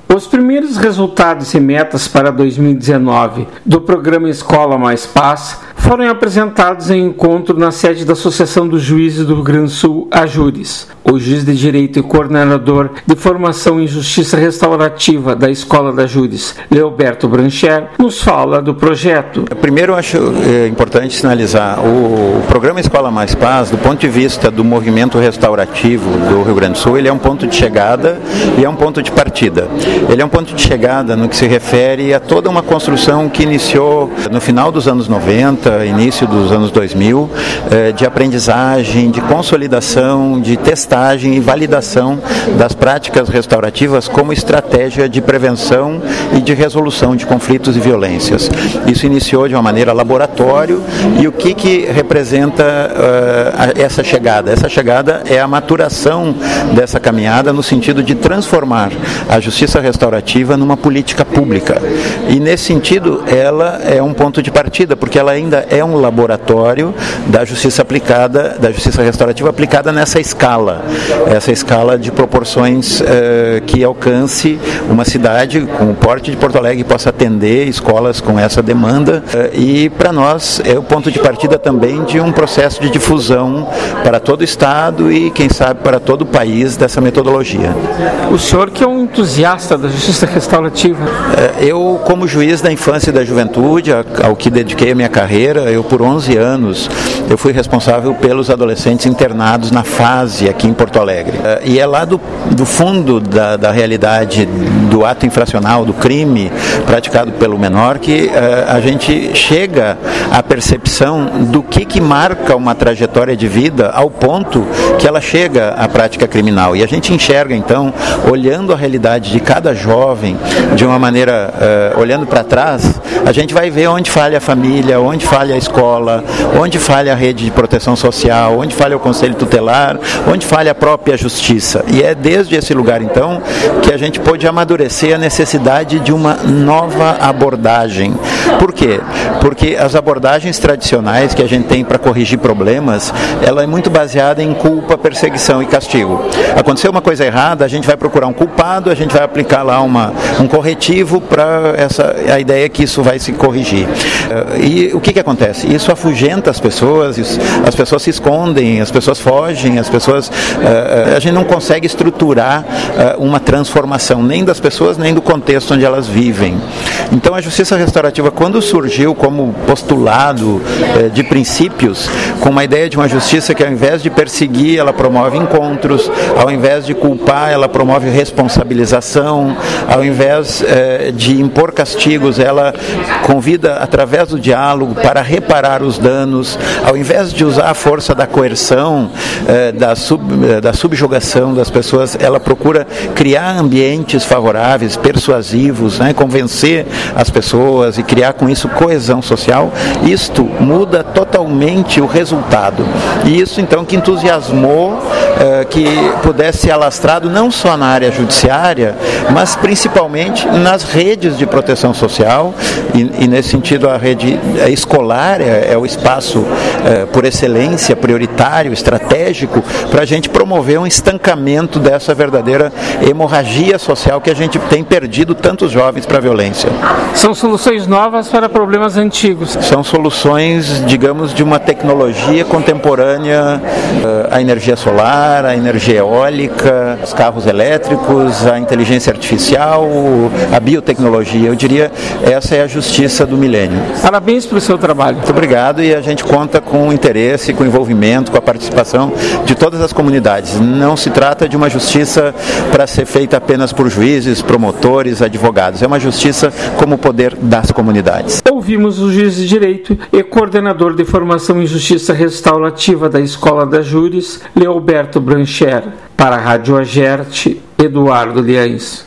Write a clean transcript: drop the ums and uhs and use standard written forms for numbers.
Os primeiros resultados e metas para 2019 do programa Escola Mais Paz foram apresentados em encontro na sede da Associação dos Juízes do Rio Grande do Sul, AJURES. O juiz de Direito e coordenador de Formação em Justiça Restaurativa da Escola da AJURES, Leoberto Brancher, nos fala do projeto. Primeiro, eu acho importante sinalizar o programa Escola Mais Paz, do ponto de vista do movimento restaurativo do Rio Grande do Sul, ele é um ponto de chegada e é um ponto de partida. Ele é um ponto de chegada no que se refere a toda uma construção que iniciou no final dos anos 90, início dos anos 2000, de aprendizagem, de consolidação, de testagem e validação das práticas restaurativas como estratégia de prevenção e de resolução de conflitos e violências. Isso iniciou de uma maneira laboratório e o que representa essa chegada? Essa chegada é a maturação dessa caminhada no sentido de transformar a justiça restaurativa numa política pública. E nesse sentido, ela é um ponto de partida, porque ela ainda é um laboratório da justiça aplicada, da justiça restaurativa aplicada nessa escala, essa escala de proporções que alcance uma cidade com o porte de Porto Alegre que possa atender escolas com essa demanda e para nós é o ponto de partida também de um processo de difusão para todo o estado e quem sabe para todo o país dessa metodologia. O senhor que é um entusiasta da justiça restaurativa? Eu, como juiz da infância e da juventude, ao que dediquei a minha carreira, eu por 11 anos, eu fui responsável pelos adolescentes internados na fase aqui em Porto Alegre. E é lá do fundo da realidade do ato infracional, do crime praticado pelo menor, que a gente chega à percepção do que marca uma trajetória de vida ao ponto que ela chega à prática criminal. E a gente enxerga, então, olhando a realidade de cada jovem, de uma maneira, olhando para trás, a gente vai ver onde falha a família, onde falha a escola, onde falha a rede de proteção social, onde falha o conselho tutelar, onde falha a própria justiça. E é desde esse lugar, então, que a gente pôde amadurecer a necessidade de uma nova abordagem. Por quê? Porque as abordagens tradicionais que a gente tem para corrigir problemas, ela é muito baseada em culpa, perseguição e castigo. Aconteceu uma coisa errada, a gente vai procurar um culpado, a gente vai aplicar lá um corretivo para a ideia que isso vai se corrigir. E o que acontece? Isso afugenta as pessoas se escondem, as pessoas fogem, a gente não consegue estruturar uma transformação nem das pessoas, nem do contexto onde elas vivem. Então a justiça restaurativa, quando surgiu como postulado de princípios, com uma ideia de uma justiça que ao invés de perseguir, ela promove encontros, ao invés de culpar, ela promove responsabilização, ao invés de impor castigos, ela convida através do diálogo para reparar os danos, ao invés de usar a força da coerção, da subjugação das pessoas, ela procura criar ambientes favoráveis, persuasivos, convencer as pessoas e criar com isso coesão social. Isto muda totalmente o resultado. E isso então que entusiasmou que pudesse ser alastrado não só na área judiciária, mas principalmente nas redes de proteção social e nesse sentido a rede escolar é o espaço por excelência, prioritário, estratégico, para a gente promover um estancamento dessa verdadeira hemorragia social que a gente tem perdido tantos jovens para a violência. São soluções novas para problemas antigos. São soluções, digamos, de uma tecnologia contemporânea, a energia solar, a energia eólica, os carros elétricos, a inteligência artificial, a biotecnologia. Eu diria, essa é a justiça do milênio. Parabéns pelo seu trabalho. Muito obrigado, e a gente conta com o interesse, com o envolvimento, com a participação de todas as comunidades. Não se trata de uma justiça para ser feita apenas por juízes, promotores, advogados. É uma justiça como poder das comunidades. Ouvimos o juiz de direito e coordenador de formação em justiça restaurativa da Escola da AJURES, Leoberto Brancher. Para a Rádio Agerte, Eduardo Liães.